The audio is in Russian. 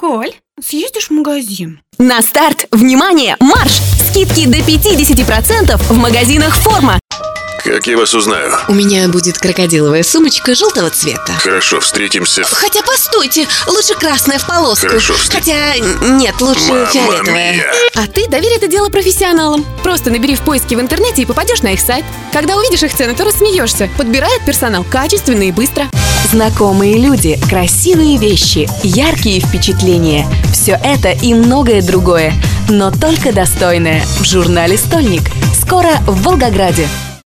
Коль, съездишь в магазин? На старт! Внимание! Марш! Скидки до 50% в магазинах «Форма». Как я вас узнаю? У меня будет крокодиловая сумочка желтого цвета. Хорошо, встретимся. Хотя, постойте, лучше красная в полоску. Хорошо, Хотя, нет, лучше фиолетовая. Мия. А ты доверь это дело профессионалам. Просто набери в поиске в интернете и попадешь на их сайт. Когда увидишь их цены, то рассмеешься. Подбирает персонал качественно и быстро. Знакомые люди, красивые вещи, яркие впечатления. Все это и многое другое. Но только достойное. В журнале «Стольник». Скоро в Волгограде.